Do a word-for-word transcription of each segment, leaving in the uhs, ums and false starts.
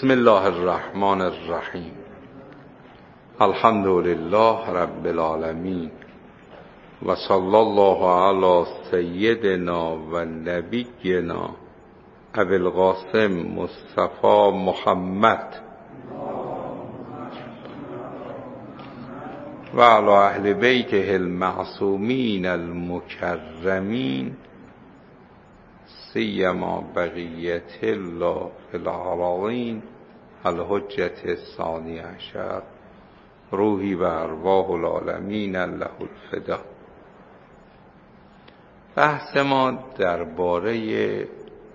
بسم الله الرحمن الرحیم. الحمد لله رب العالمین و صلی الله علی سیدنا و نبینا ابی القاسم مصطفی محمد و علی اهل بیته المعصومین المکرمین سیما بقیت الله فی العالمین الحجة الثانی عشر روحی و ارواح العالمین له الفدا. بحث ما درباره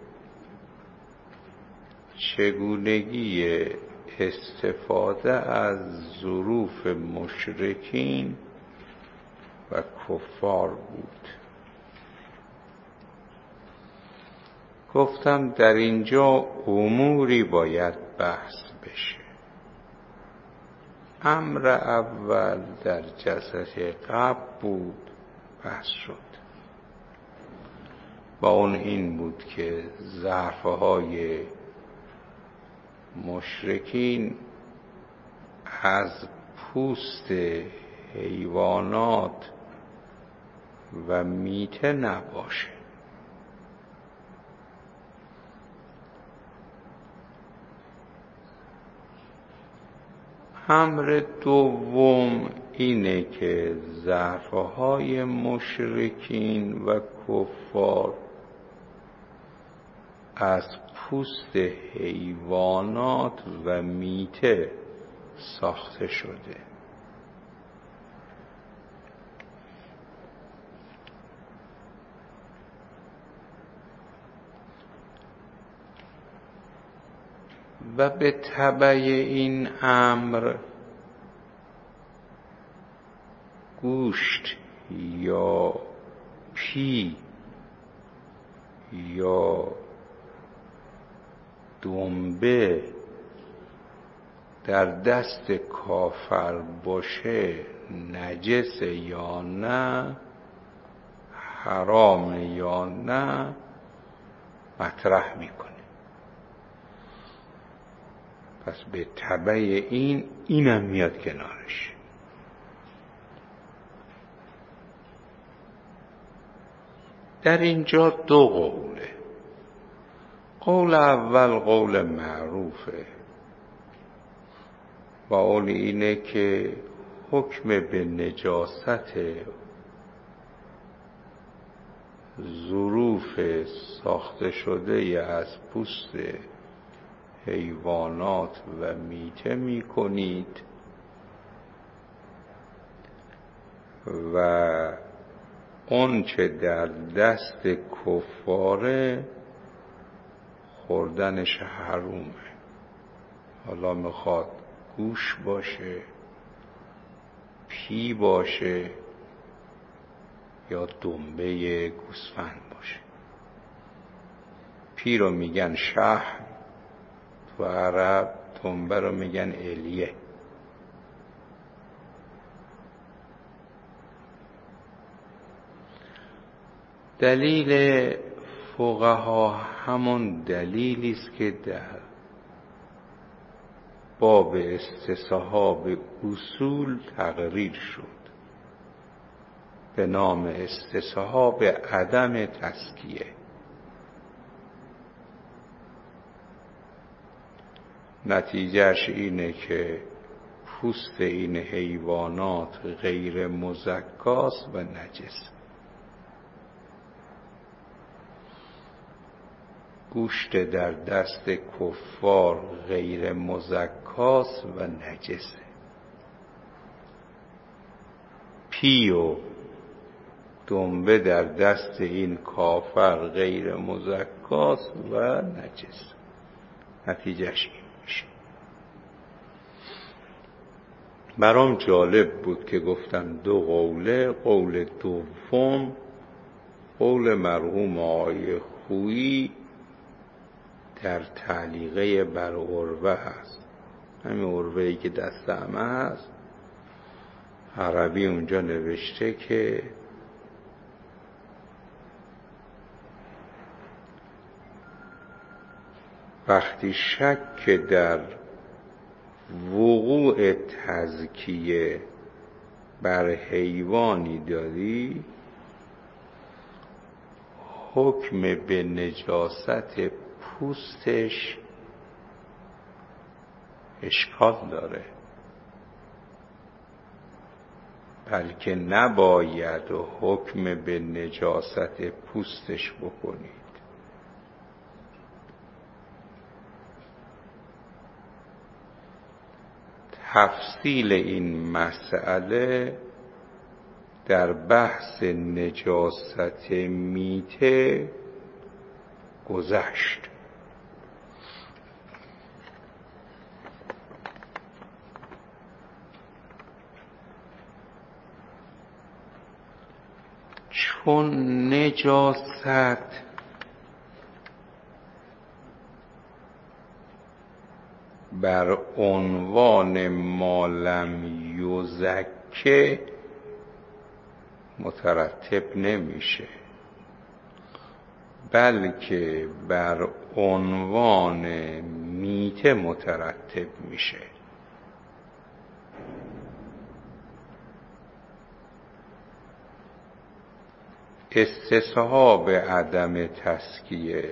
چگونگی استفاده از ظروف مشرکین و کفار بود. گفتم در اینجا اموری باید بحث بشه. امر اول در جلسه قبل بود، بحث شد و اون این بود که ظرفهای مشرکین از پوست حیوانات و میته نباشه. امر دوم اینه که ظرفهای مشرکین و کفار از پوست حیوانات و میته ساخته شده. و به تبع این امر گوشت یا پی یا دنبه در دست کافر باشه نجس یا نه، حرام یا نه مطرح میکنه. پس به تبع این اینم میاد کنارش. در اینجا دو قوله. قول اول قول معروفه و اون اینه که حکم به نجاست ظروف ساخته شده از پوست حیوانات و میته می کنید و اون چه در دست کفاره خوردنش حرومه. حالا میخواد گوش باشه، پی باشه یا دنبه گوسفند باشه. پی رو میگن شحم تو عرب، دنبه رو میگن الیه. دلیل فقها همون دلیلی است که در باب استصحاب اصول تقریر شد به نام استصحاب عدم تزکیه. نتیجهش اینه که پوست این حیوانات غیر مزکاست و نجس. گوشت در دست کفار غیر مزکاست و نجسه. پی و دنبه در دست این کافر غیر مزکاست و نجس. نتیجهش این میشه. برام جالب بود که گفتم دو قوله. قول دوم قول مرحوم آقای خویی در تعلیقه بر عروه هست. همین عروه‌ای که دست همه هست، عربی اونجا نوشته که وقتی شک در وقوع تزکیه بر حیوانی داری، حکم به نجاست پوستش اشکال داره، بلکه نباید و حکم به نجاست پوستش بکنید. تفصیل این مسئله در بحث نجاست میته گذشت. چون نجاست بر عنوان مالم یزکه مترتب نمیشه، بلکه بر عنوان میته مترتب میشه. استصحاب عدم تزکیه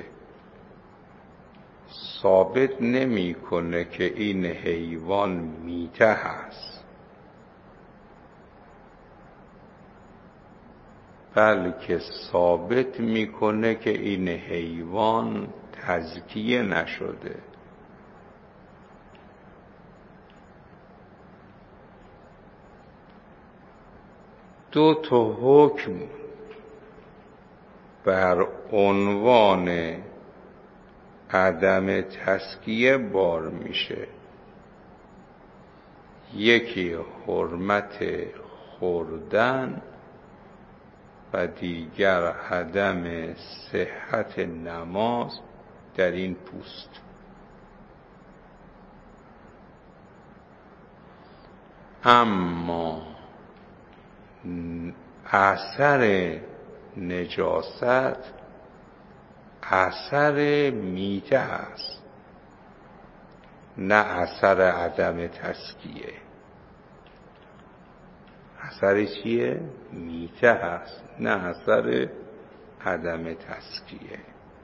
ثابت نمیکنه که این حیوان میته هست، بلکه ثابت میکنه که این حیوان تزکیه نشده. دو تا حکم بر عنوان عدم تزکیه بار میشه، یکی حرمت خوردن و دیگر عدم صحت نماز در این پوست. اما اثر نجاست اثر میته است، نه اثر عدم تزکیه. اثر چیه؟ میته هست، نه اثر عدم تزکیه.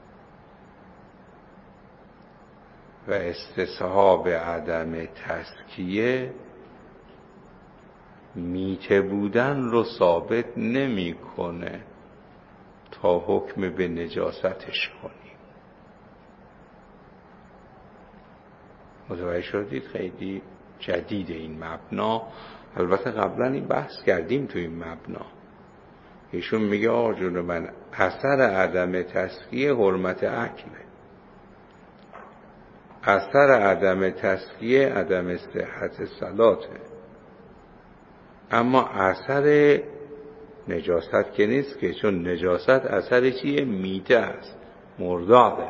و استصحاب عدم تزکیه میته بودن رو ثابت نمیکنه تا حکم به نجاستش کنیم. متوجه شدید؟ خیلی جدید این مبنا. البته قبلا این بحث کردیم تو این مبنا. ایشون میگه آقا جون من اثر عدم تزکیه حرمت اکله، اثر عدم تزکیه عدم صحت صلاته، اما اثر نجاست که نیست که، چون نجاست اثر چیه؟ میته است، مرداره.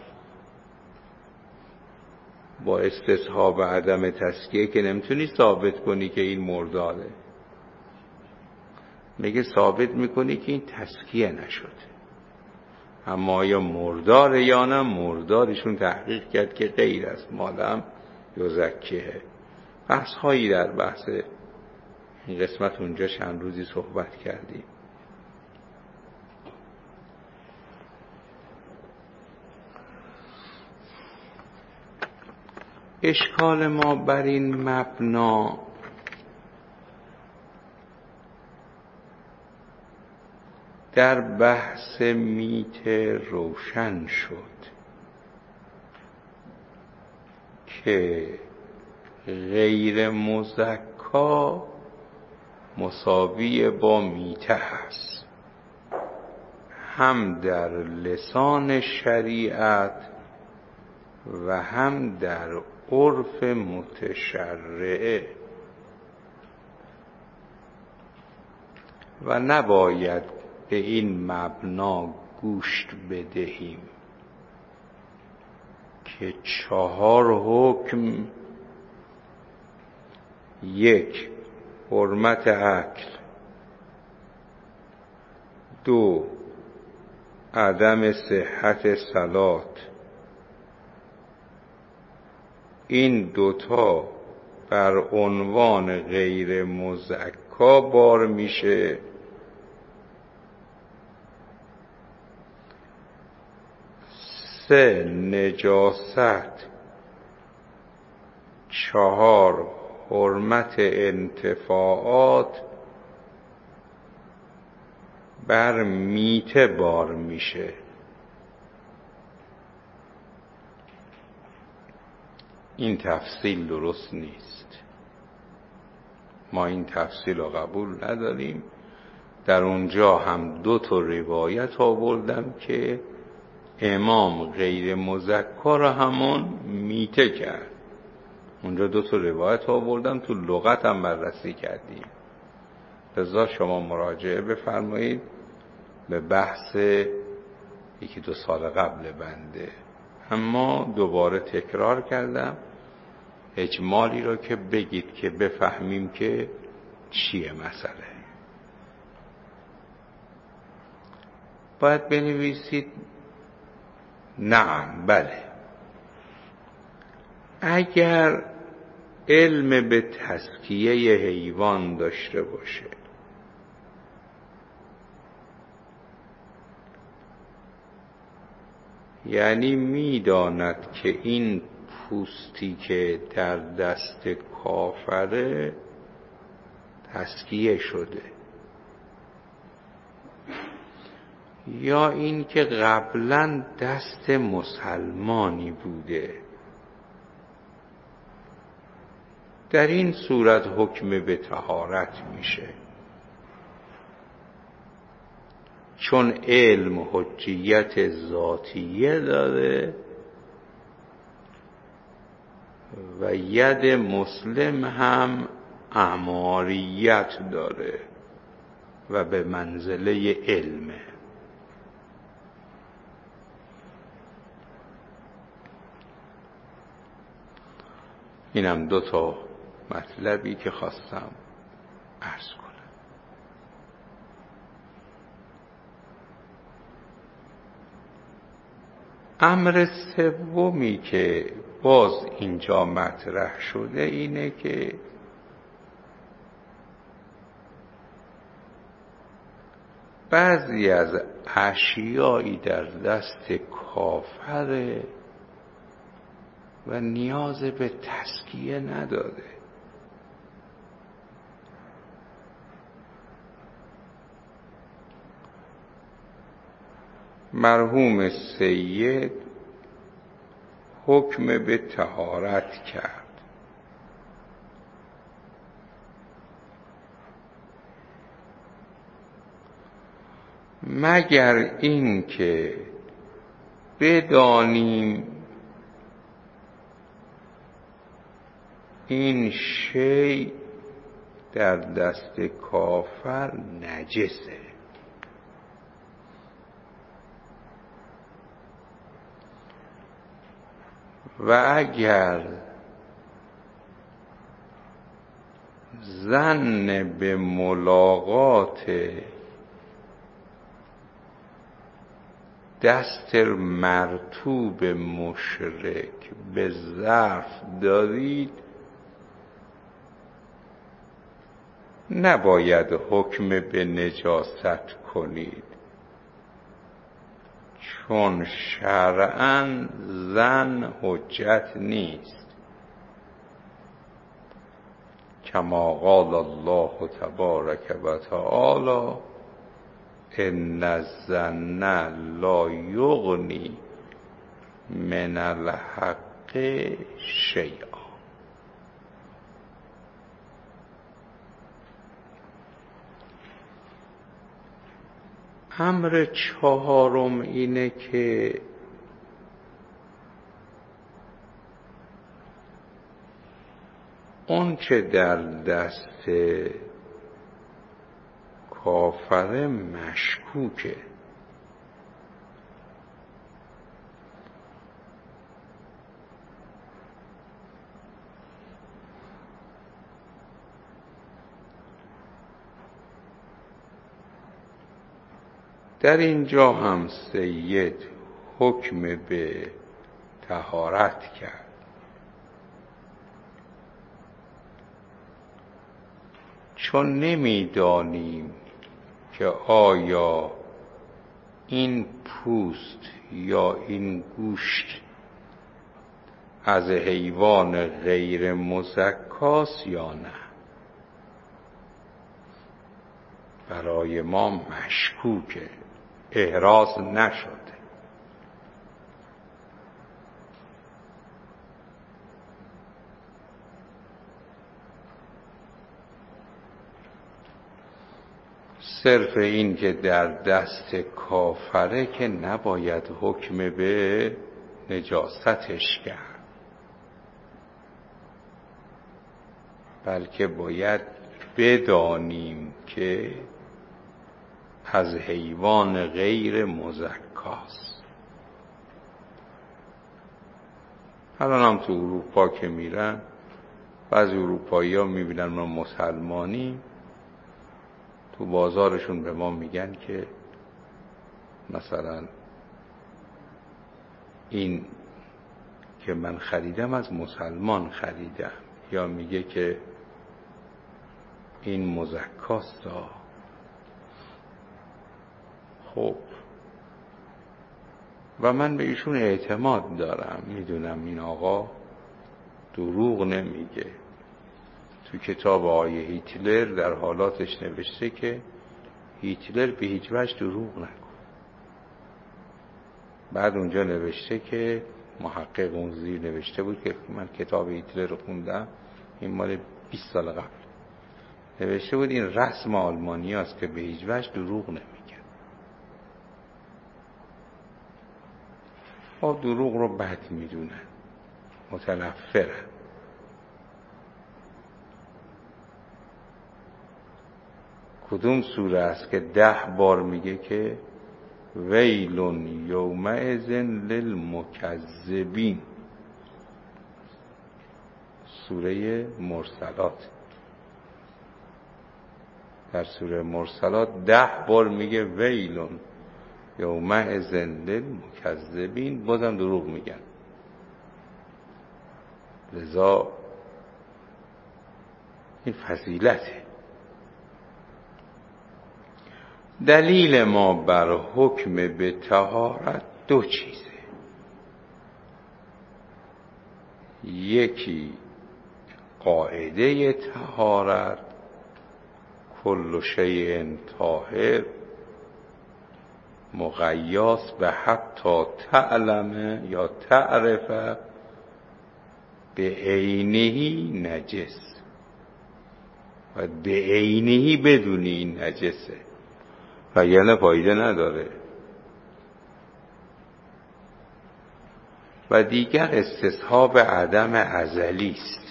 با استصحاب عدم تزکیه که نمیتونی ثابت کنی که این مرداره، میگه ثابت میکنی که این تزکیه نشده. اما یا مرداره یا نه مردارشون تحقیق کرد که غیر است، مالم یزکیه. بحث هایی در بحث این قسمت اونجا چند روزی صحبت کردیم. اشکال ما بر این مبنا در بحث میته روشن شد که غیر مزکا مساوی با میته هست، هم در لسان شریعت و هم در عرف متشرعه، و نباید به این مبنا گوشت بدهیم که چهار حکم، یک حرمت اکل، دو عدم صحت صلات، این دوتا بر عنوان غیر مزکا بار میشه. سه نجاست، چهار حرمت انتفاعات بر میته بار میشه. این تفصیل درست نیست، ما این تفصیل رو قبول نداریم. در اونجا هم دو تا روایت آوردم که امام غیر مزکا را همون میته کرد. اونجا دو تا روایت آوردم، تو لغت هم بررسی کردیم. لذا شما مراجعه بفرمایید به بحث یکی دو سال قبل بنده. اما دوباره تکرار کردم اجمالی را که بگید که بفهمیم که چیه مسئله. باید بنویسید نعم بله، اگر علم به تزکیه حیوان داشته باشه، یعنی میداند که این پوستی که در دست کافره تزکیه شده، یا این که قبلا دست مسلمانی بوده، در این صورت حکم به طهارت میشه. چون علم حجیت ذاتیه داره و ید مسلم هم اعماریت داره و به منزله علمه. اینم دو تا مطلبی که خواستم عرض کنم. امر سومی که باز اینجا مطرح شده اینه که بعضی از اشیایی در دست کافره و نیاز به تزکیه نداره. مرحوم سید حکم به طهارت کرد، مگر این که بدانیم این شی در دست کافر نجسه. و اگر ظن به ملاقات دست مرطوب مشرک به ظرف دارید، نباید حکم به نجاست کنید، چون شرعاً ظن حجت نیست. کما قال الله تبارک و تعالی ان الظن لا یغنی من الحق شیئا. امر چهارم اینه که اون چه در دست کافر مشکوکه، در اینجا هم سید حکم به طهارت کرد. چون نمیدانیم که آیا این پوست یا این گوشت از حیوان غیر مزکاست یا نه، برای ما مشکوکه، احراز نشده. صرف این که در دست کافره که نباید حکم به نجاستش کرد، بلکه باید بدانیم که از حیوان غیر مزکاست. الان هم تو اروپا که میرن، بعضی اروپایی ها میبینن ما مسلمانیم، تو بازارشون به ما میگن که مثلا این که من خریدم از مسلمان خریدم، یا میگه که این مزکاست. خب و من به ایشون اعتماد دارم، میدونم این آقا دروغ نمیگه. تو کتاب آقای هیتلر در حالاتش نوشته که هیتلر به هیچ وجه دروغ نگفت. بعد اونجا نوشته که محقق اون زیر نوشته بود که من کتاب هیتلر رو خوندم، این مال بیست سال قبل، نوشته بود این رسم آلمانی هست که به هیچ وجه دروغ نمیگن. ها دروغ رو بد میدونن، متنفرن. کدوم سوره است که ده بار میگه که ویل یومئذ للمکذبین؟ سوره مرسلات. در سوره مرسلات ده بار میگه ویل یومئذ للمکذبین، بازم دروغ میگن. لذا این فضیلته. دلیل ما بر حکم به طهارت دو چیزه. یکی قاعده طهارت، کل شیء طاهر، مقیاس به حتی تعلم یا تعرف به عینهی نجس، و به عینهی بدونی این نجسه و یعنی فایده نداره. و دیگر استصحاب عدم ازلی است.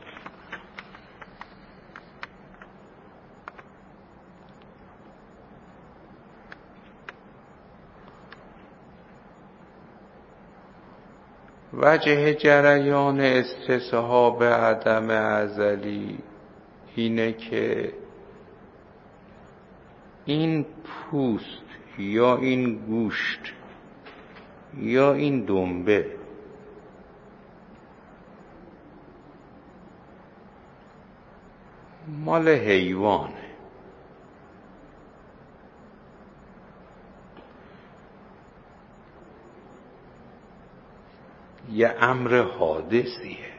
وجه جریان استصحاب عدم ازلی اینه که این پوست یا این گوشت یا این دنبه مال حیوانه، یه امر حادثیه.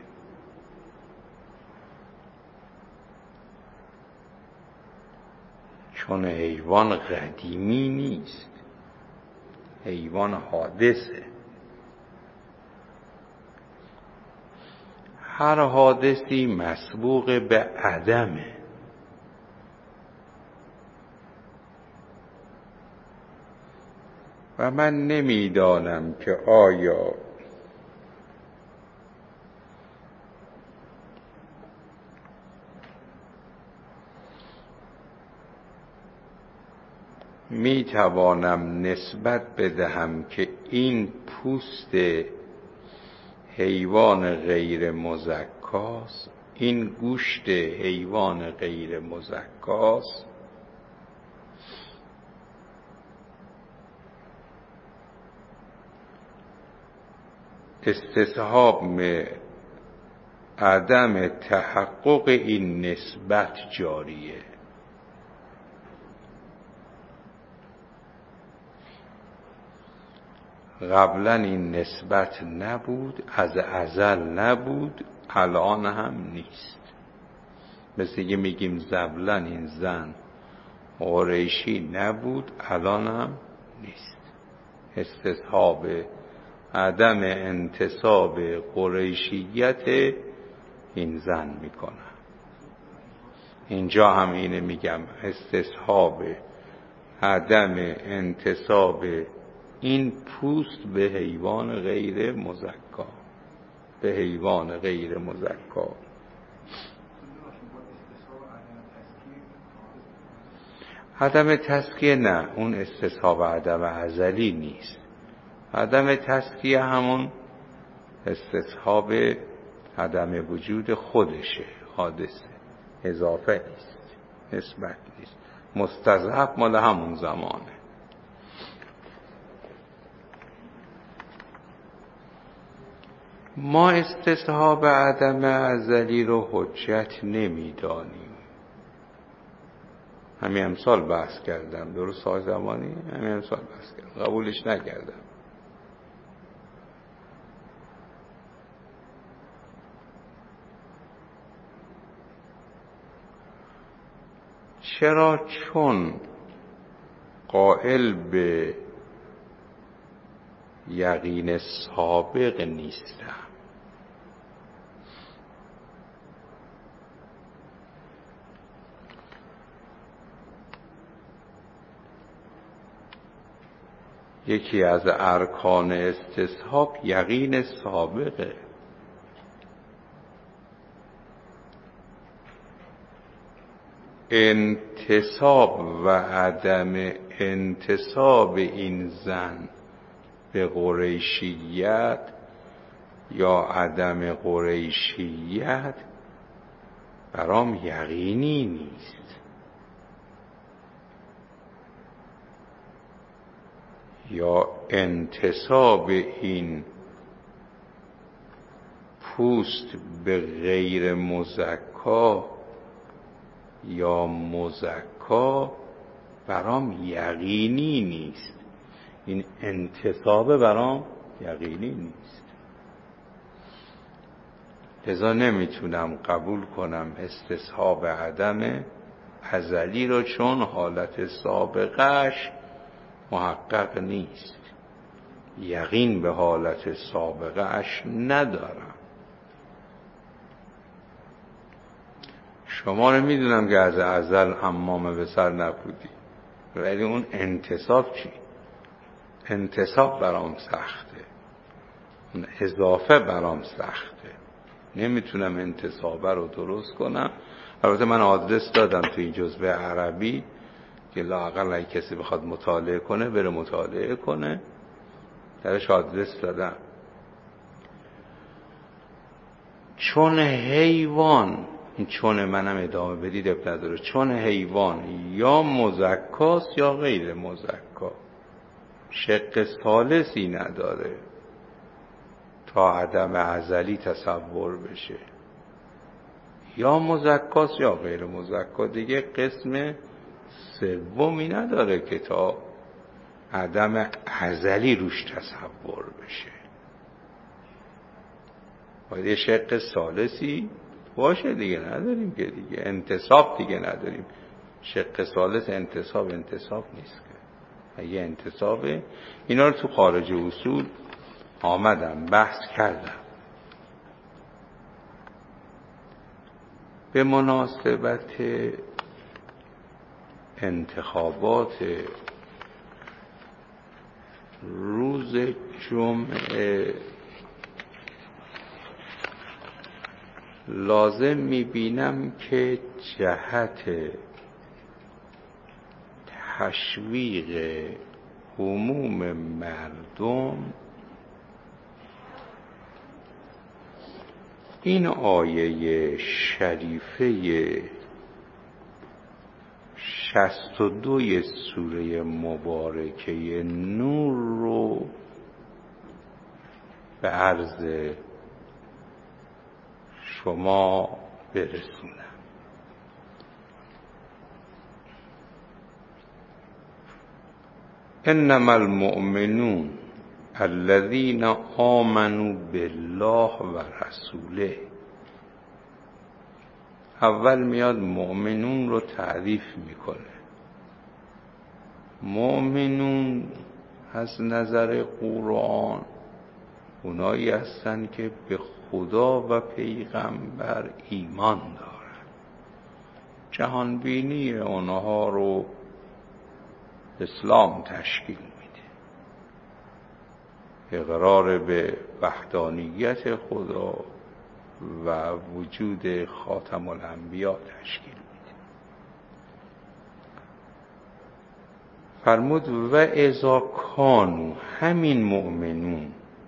چون حیوان قدیمی نیست، حیوان حادثه. هر حادثی مسبوق به عدمه. و من نمیدانم که آیا می توانم نسبت بدهم که این پوست حیوان غیر مزکاست، این گوشت حیوان غیر مزکاست، استصحاب عدم تحقق این نسبت جاریه. قبلا این نسبت نبود، از ازل نبود، الان هم نیست. مثل که میگیم قبلا این زن قریشی نبود، الان هم نیست. استصحاب عدم انتساب قریشیت این زن میکنه. اینجا هم اینه میگم، استصحاب عدم انتساب این پوست به حیوان غیر مزکا، به حیوان غیر مزکا. عدم تزکیه نه، اون استصحاب عدم ازلی نیست. عدم تزکیه همون استصحاب عدم وجود خودشه، حادثه، اضافه نیست، نسبت نیست، مستضعف مال همون زمانه. ما استصحاب عدم ازلی رو حجت نمیدانیم. همین امسال بحث کردم، درست سال زمانی همین امسال بحث کردم، قبولش نکردم. چرا؟ چون قائل به یقین سابق نیستم. یکی از ارکان استصحاب یقین سابقه. انتساب و عدم انتساب این زن به قریشیت یا عدم قریشیت برام یقینی نیست. یا انتساب این پوست به غیر مزکا یا مزکا برام یقینی نیست. این انتساب برام یقینی نیست، لذا نمیتونم قبول کنم استصحاب عدم ازلی رو، چون حالت سابقش محقق نیست. یقین به حالت سابقش ندارم. شما رو میدونم که از ازل حمام به سر نبودی، ولی اون انتساب چی؟ انتساب برام سخته، اون اضافه برام سخته، نمیتونم انتسابه رو درست کنم. البته من آدرس دادم تو این جزوه عربی که لااقل اگه کسی بخواد مطالعه کنه بره مطالعه کنه، درش آدرس دادم. چون حیوان، این چون منم ادامه بدید اب نداره، چون حیوان یا مزکاست یا غیر مزکا، شق ثالثی نداره تا عدم ازلی تصور بشه. یا مزکاست یا غیر مزکا، دیگه قسم سومی نداره که تا عدم ازلی روش تصور بشه. باید یه شق ثالثی باشه دیگه، نداریم که دیگه، انتصاب دیگه نداریم. شق ثالث انتصاب انتصاب نیست که. اگه انتصابه، اینا رو تو خارج اصول آمدم بحث کردم. به مناسبت انتخابات روز جمعه لازم میبینم که جهت تشویق عموم مردم این آیه شریفه شصت و دو سوره مبارکه نور رو به عرض شما برسونم. انما المؤمنون الذين آمنوا بالله و رسوله. اول میاد مؤمنون رو تعریف میکنه. مؤمنون از نظر قرآن اونایی هستن که به خدا و پیغمبر ایمان دارن. جهانبینی اونها رو اسلام تشکیل میده. اقرار به وحدانیت خدا و وجود خاتم الانبیا تشکیل میده. فرمود و اذا کانوا، همین مؤمنون،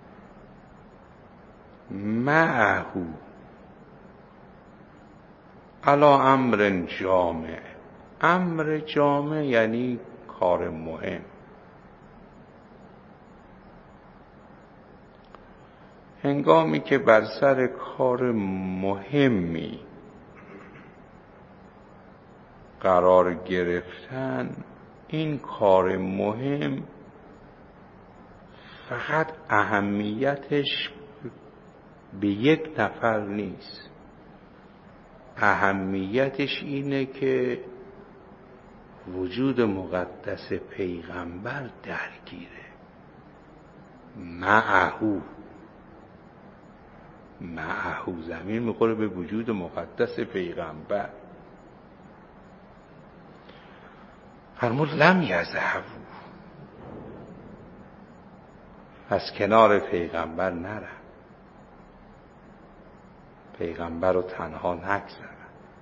معه علی امر جامع. امر جامع یعنی کار مهم. هنگامی که بر سر کار مهمی قرار گرفتن، این کار مهم فقط اهمیتش به یک نفر نیست. اهمیتش اینه که وجود مقدس پیغمبر درگیره. معهو معهو زمین میخوره به وجود مقدس پیغمبر. فرمود لم یذهبوا، از کنار پیغمبر نرن، پیغمبر رو تنها نگذارن.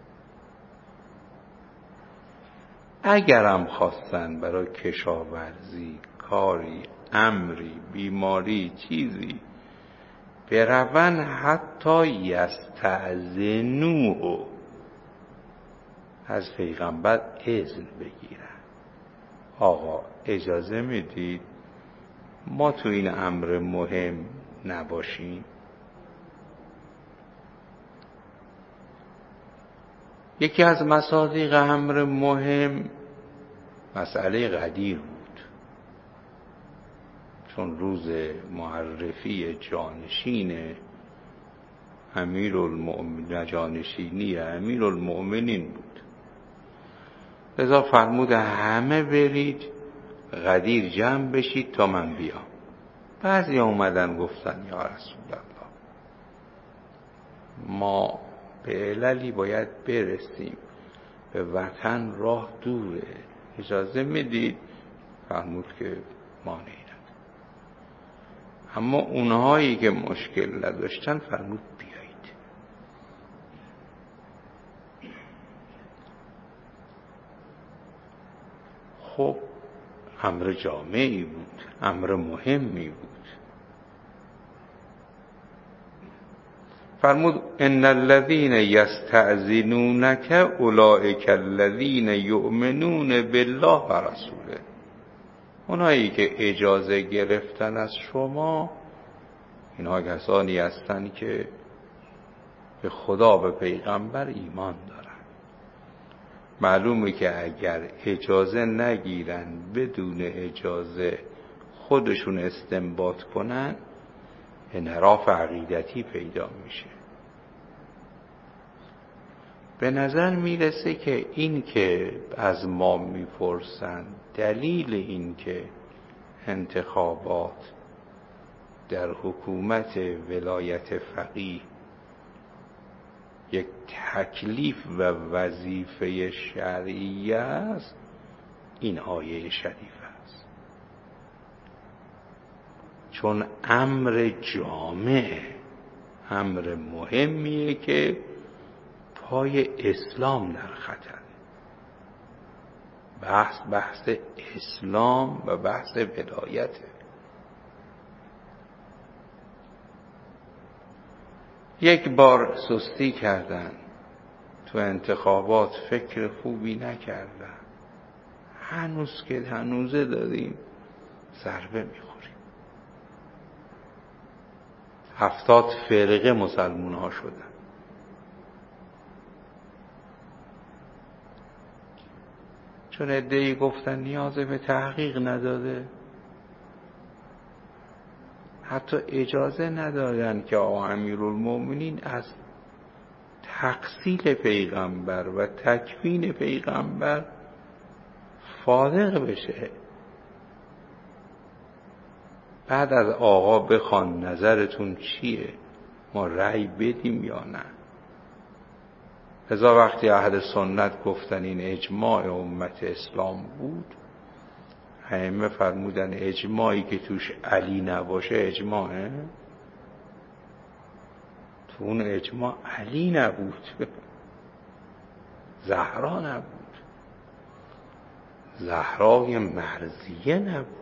اگرم خواستن برای کشاورزی، کاری، امری، بیماری، چیزی برون، حتی یستأذنوه، از پیغمبر اذن بگیرن. آقا اجازه میدید ما تو این امر مهم نباشیم؟ یکی از مصادیق امر مهم مسئله غدیر بود، چون روز معرفی جانشین امیرالمؤمنین، جانشینی امیرالمؤمنین بود. لذا فرمود همه برید غدیر جمع بشید تا من بیام. بعضی اومدن گفتن یا رسول الله، ما به عللی باید برسیم، به وطن راه دوره، اجازه میدید؟ فرمود که مانعی نداره. اما اونهایی که مشکل نداشتن فرمود بیایید. خب امر جامعی بود، امر مهمی بود. فرمود ان الذين يستأذنونك اولئک الذين يؤمنون بالله و رسوله. اونایی که اجازه گرفتن از شما، اینها کسانی هستند که به خدا و پیغمبر ایمان دارن. معلومه که اگر اجازه نگیرن، بدون اجازه خودشون استنباط کنن، انحراف عقیدتی پیدا میشه. به نظر میرسه که این که از ما میپرسن دلیل این که انتخابات در حکومت ولایت فقیه یک تکلیف و وظیفه شرعی است، این آیه شریف است. چون امر جامع، امر مهمیه که پای اسلام در خطر. بحث بحث اسلام و بحث ولایته. یک بار سستی کردن تو انتخابات، فکر خوبی نکردن، هنوز که هنوزه داریم ضربه میخوریم. هفتاد فرقه مسلمون ها شدن. چون عده‌ای گفتن نیاز به تحقیق نداره، حتی اجازه ندادن که آقا امیرالمومنین از تقصیل پیغمبر و تکفین پیغمبر فارغ بشه. بعد از آقا بخوان نظرتون چیه، ما رأی بدیم یا نه. لذا وقتی اهل سنت گفتن این اجماع امت اسلام بود، ائمه فرمودن اجماعی که توش علی نباشه اجماعه؟ تو اون اجماع علی نبود، زهرا نبود، زهرای مرضیه نبود.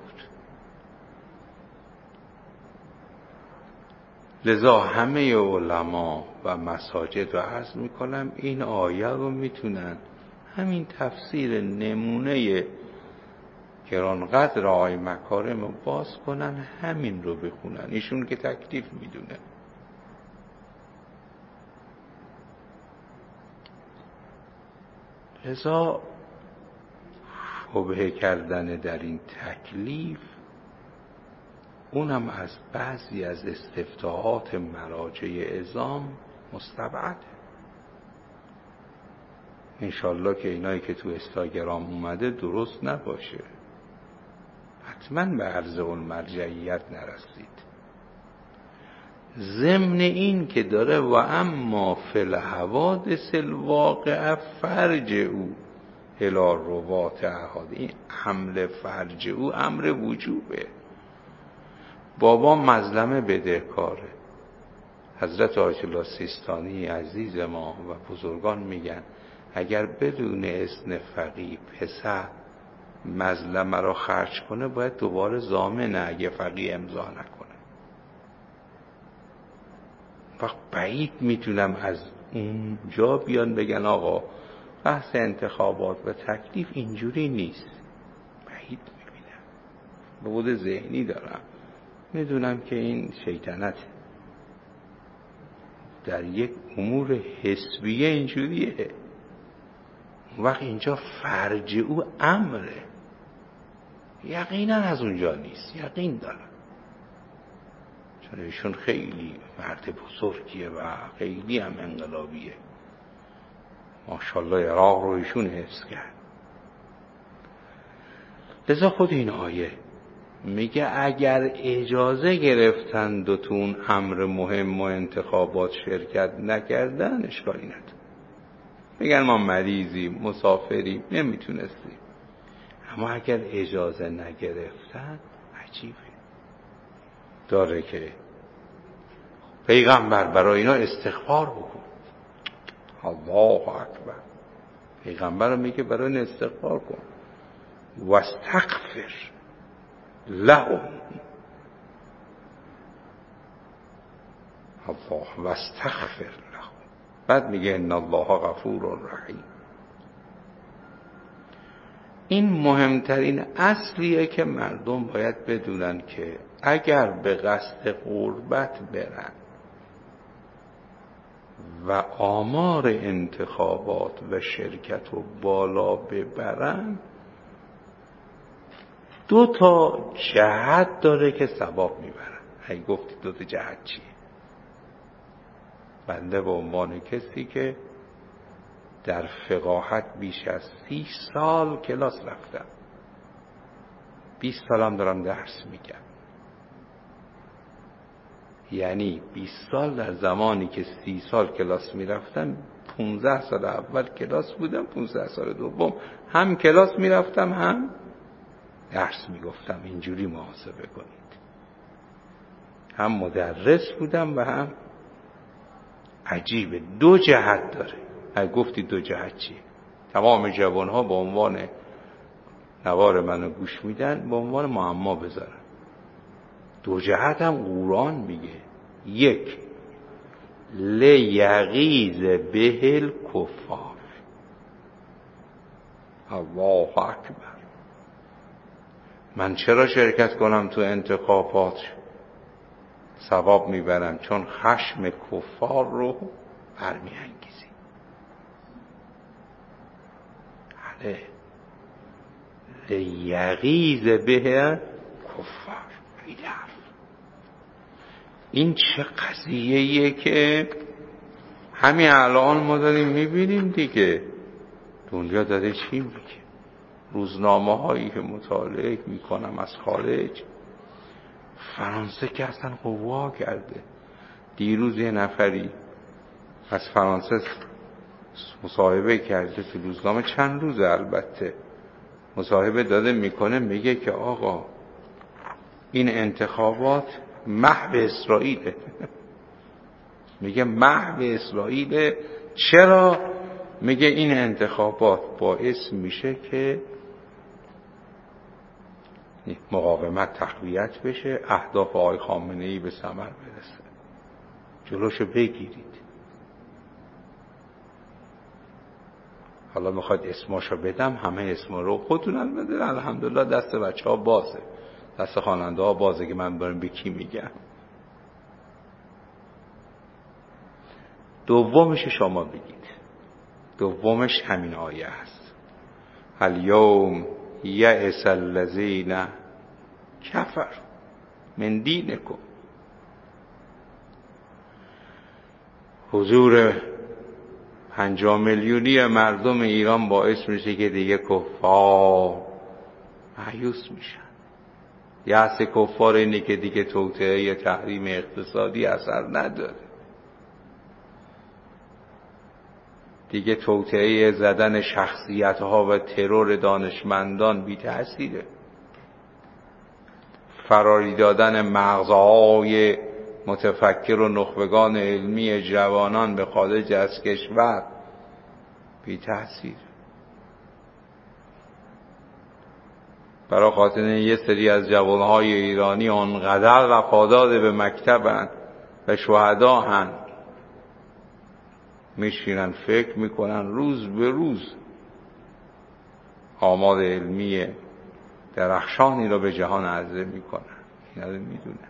لذا همه علما و مساجد رو عرض میکنم این آیه رو میتونن همین تفسیر نمونه گرانقدر آقای مکارم رو باز کنن، همین رو بخونن، ایشون که تکلیف میدونه. لذا شبهه کردن در این تکلیف اونم از بعضی از استفتاحات مراجع عظام مستبعده. انشالله که اینایی که تو استاگرام اومده درست نباشه، حتما به عرض المرجعیت نرسید. ضمن این که داره و اما فی الحوادث الواقعه فرج او الی روات احاد، این حمل فرج او امر وجوبه. بابا مظلمه بدهکاره. حضرت آیت الله سیستانی عزیز ما و بزرگان میگن اگر بدون اذن فقیه پسر مظلمه را خرج کنه باید دوباره ضامنه اگه فقیه امضا نکنه. وقت بعید میتونم از اونجا بیان بگن آقا بحث انتخابات و تکلیف اینجوری نیست. بعید میبینم، بود ذهنی دارم، میدونم که این شیطنت در یک امور حسبیه اینجوریه. وقت اینجا فرج او امره، یقینا از اونجا نیست، یقین دارم، چون ایشون خیلی مرد بزرگیه و خیلی هم انقلابیه، ماشاءالله عراق رو ایشون حفظ کرد. لذا خود این آیه میگه اگر اجازه گرفتند و تو اون امر مهم و انتخابات شرکت نکردن اشکالی نداره، میگن ما مریضیم، مسافریم، نمیتونستیم. اما اگر اجازه نگرفتن عجیبه، داره که پیغمبر برای اینا استغفار بکن. الله اکبر، پیغمبر رو میگه برای این استغفار کن. واستغفر لهم، الله واستغفر لهم. بعد میگه ان الله غفور رحیم. این مهمترین اصلیه که مردم باید بدونن که اگر به قصد قربت برن و آمار انتخابات و شرکت رو بالا ببرن، دو تا جهت داره که ثواب میبرن. اگه گفتی دو تا جهت چیه؟ بنده به عنوان کسی که در فقاهت بیش از سی سال کلاس رفتم، بیست سالم دارم درس میگم، یعنی بیست سال در زمانی که سی سال کلاس میرفتم، پونزده سال اول کلاس بودم، پونزده سال دوم هم کلاس میرفتم هم درس میگفتم. اینجوری محاسبه کنید، هم مدرس بودم و هم عجیبه دو جهت داره. اگه گفتی دو جهت چیه؟ تمام جوان ها به عنوان نوار منو گوش میدن، به عنوان معما بذارن. دو جهت هم قرآن میگه. یک، لیغیظ به الکفار. الله اکبر. من چرا شرکت کنم تو انتخابات؟ ثواب میبرم چون خشم کفار رو برمیانگیزی. بله، لیغیظ به کفار. این چه قضیه‌ایه که همین الان ما داریم میبینیم دیگه. دنیا داره چی میگه؟ روزنامه هایی که مطالعه میکنم از خارج، فرانسه که اصلا قوا کرده. دیروز یه نفری از فرانسه مصاحبه کرده تو روزنامه، چند روز البته مصاحبه داده میکنه، میگه که آقا این انتخابات محو اسرائیله. میگه محو اسرائیله. چرا؟ میگه این انتخابات باعث میشه که مقاومت تقویت بشه، اهداف آقای خامنه‌ای به ثمر برسه. جلوشو بگیرید. حالا میخواد اسماشو بدم، همه اسما رو خودتون بدید. الحمدلله دست بچه ها بازه، دست خواننده ها بازه که من برم به کی میگم. دومش شما بگید. دومش همین آیه است. الیوم یئس الذین کفروا من دینکم. حضور پنجاه میلیونی مردم ایران باعث میشه که دیگه کفار مایوس میشن. یأس کفار اینه که دیگه توطئه تحریم اقتصادی اثر نداره، دیگه توطئه زدن شخصیت‌ها و ترور دانشمندان بی تأثیره، فراری دادن مغزهای متفکر و نخبگان علمی جوانان به خارج از کشور بی تأثیر. برای خاطر یه سری از جوانهای ایرانی آنقدر وفادار به مکتبن و شهدا هن، میشینن فکر میکنن روز به روز آمار علمی درخشانی رو به جهان عرضه میکنن. اینا رو میدونن.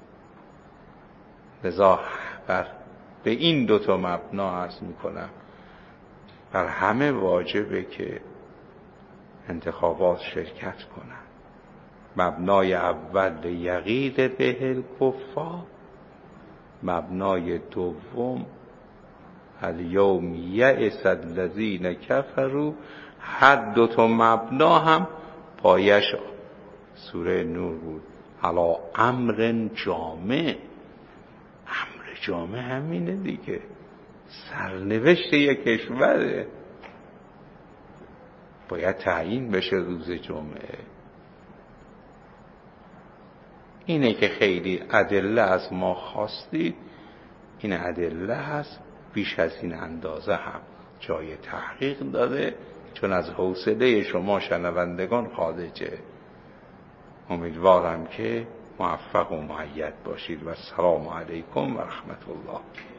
لذا بر به این دوتا مبنا عرض میکنم، بر همه واجبه که انتخابات شرکت کنن. مبنای اول یغیظ به الکفار، مبنای دوم الیوم یئس الذین کفروا. هر دوتا مبنا هم پایش سوره نور بود. علی امر جامع. امر جامع همینه دیگه، سرنوشت یک کشوره، باید تعیین بشه روز جمعه. اینه که خیلی ادله از ما خواستید، این ادله هست، بیش از این اندازه هم جای تحقیق داره، چون از حوصله شما شنوندگان خارجه. امیدوارم که موفق و مؤید باشید و السلام علیکم و رحمت الله.